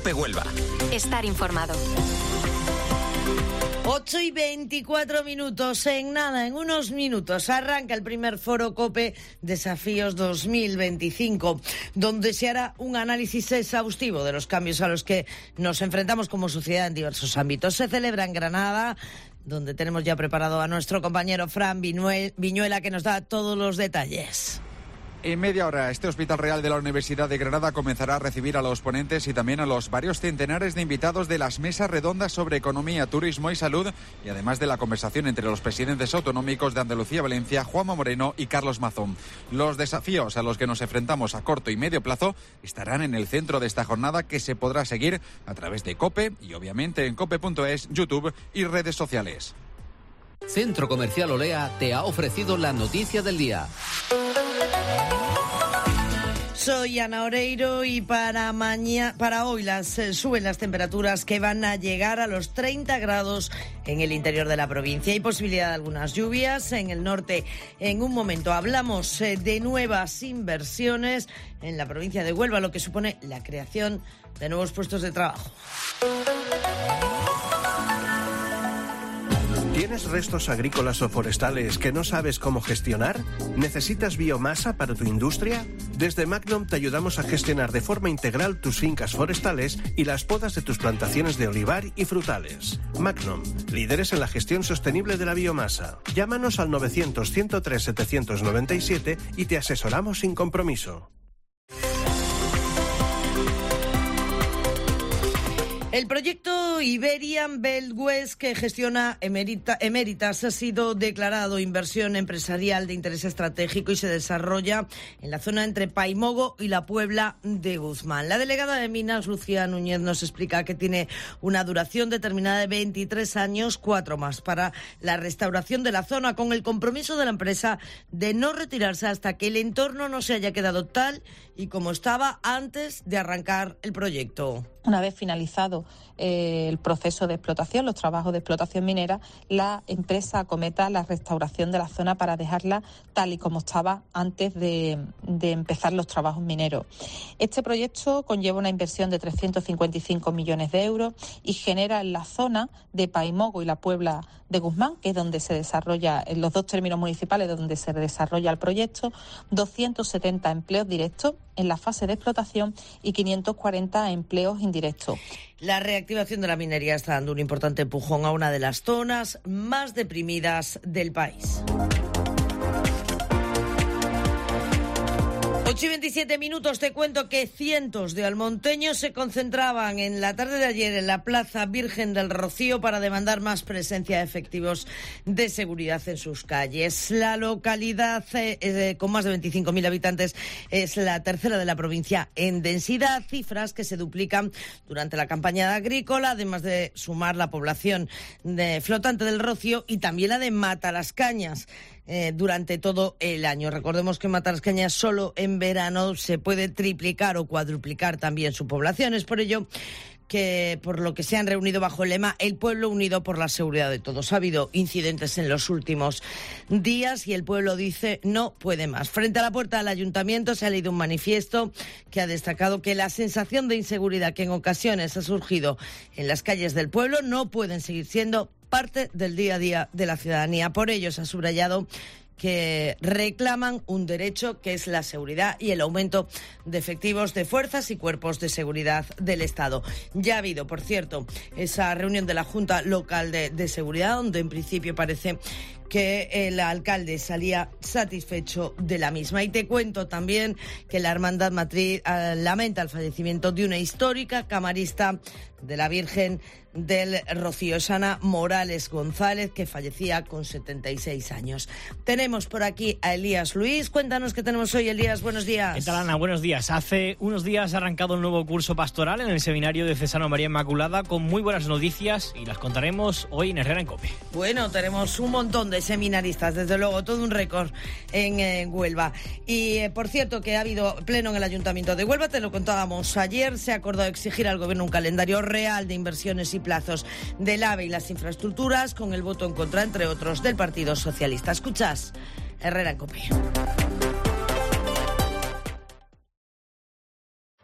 COPE Huelva. Estar informado. 8:24. En unos minutos, arranca el primer foro COPE Desafíos 2025, donde se hará un análisis exhaustivo de los cambios a los que nos enfrentamos como sociedad en diversos ámbitos. Se celebra en Granada, donde tenemos ya preparado a nuestro compañero Fran Viñuela, que nos da todos los detalles. En media hora, este Hospital Real de la Universidad de Granada comenzará a recibir a los ponentes y también a los varios centenares de invitados de las mesas redondas sobre economía, turismo y salud, y además de la conversación entre los presidentes autonómicos de Andalucía, Valencia, Juanma Moreno y Carlos Mazón. Los desafíos a los que nos enfrentamos a corto y medio plazo estarán en el centro de esta jornada, que se podrá seguir a través de COPE y obviamente en cope.es, YouTube y redes sociales. Centro Comercial Olea te ha ofrecido la noticia del día. Soy Ana Oreiro y para hoy suben las temperaturas, que van a llegar a los 30 grados en el interior de la provincia. Hay posibilidad de algunas lluvias en el norte. En un momento hablamos de nuevas inversiones en la provincia de Huelva, lo que supone la creación de nuevos puestos de trabajo. ¿Tienes restos agrícolas o forestales que no sabes cómo gestionar? ¿Necesitas biomasa para tu industria? Desde Magnum te ayudamos a gestionar de forma integral tus fincas forestales y las podas de tus plantaciones de olivar y frutales. Magnum, líderes en la gestión sostenible de la biomasa. Llámanos al 900-103-797 y te asesoramos sin compromiso. El proyecto Iberian Belt West, que gestiona Emeritas, ha sido declarado inversión empresarial de interés estratégico y se desarrolla en la zona entre Paimogo y la Puebla de Guzmán. La delegada de Minas, Lucía Núñez, nos explica que tiene una duración determinada de 23 años, 4 más, para la restauración de la zona, con el compromiso de la empresa de no retirarse hasta que el entorno no se haya quedado tal y como estaba antes de arrancar el proyecto. Una vez finalizado el proceso de explotación, los trabajos de explotación minera, la empresa acometa la restauración de la zona para dejarla tal y como estaba antes de empezar los trabajos mineros. Este proyecto conlleva una inversión de 355 millones de euros y genera en la zona de Paimogo y la Puebla de Guzmán, que es donde se desarrolla, en los dos términos municipales donde se desarrolla el proyecto, 270 empleos directos en la fase de explotación y 540 empleos indirectos. La reactivación de la minería está dando un importante empujón a una de las zonas más deprimidas del país. 8:27. Te cuento que cientos de almonteños se concentraban en la tarde de ayer en la Plaza Virgen del Rocío para demandar más presencia de efectivos de seguridad en sus calles. La localidad, con más de 25.000 habitantes, es la tercera de la provincia en densidad, cifras que se duplican durante la campaña agrícola, además de sumar la población flotante del Rocío y también la de Matalascañas durante todo el año. Recordemos que en Matalascañas solo en verano se puede triplicar o cuadruplicar también su población. Es por ello que, por lo que se han reunido bajo el lema El pueblo unido por la seguridad de todos. Ha habido incidentes en los últimos días y el pueblo dice no puede más. Frente a la puerta del ayuntamiento se ha leído un manifiesto que ha destacado que la sensación de inseguridad que en ocasiones ha surgido en las calles del pueblo no pueden seguir siendo parte del día a día de la ciudadanía. Por ello se ha subrayado que reclaman un derecho, que es la seguridad y el aumento de efectivos de fuerzas y cuerpos de seguridad del Estado. Ya ha habido, por cierto, esa reunión de la Junta Local de Seguridad, donde en principio parece que el alcalde salía satisfecho de la misma. Y te cuento también que la Hermandad Matriz lamenta el fallecimiento de una histórica camarista de la Virgen del Rocío, es Ana Morales González, que fallecía con 76 años. Tenemos por aquí a Elías Luis. Cuéntanos qué tenemos hoy, Elías. Buenos días. ¿Qué tal, Ana? Buenos días. Hace unos días ha arrancado un nuevo curso pastoral en el seminario de Cesano María Inmaculada, con muy buenas noticias, y las contaremos hoy en Herrera en COPE. Bueno, tenemos un montón de seminaristas, desde luego, todo un récord en Huelva. Y por cierto, que ha habido pleno en el Ayuntamiento de Huelva, te lo contábamos ayer. Se ha acordado exigir al Gobierno un calendario real de inversiones y plazos del AVE y las infraestructuras, con el voto en contra, entre otros, del Partido Socialista. Escuchas Herrera en COPE.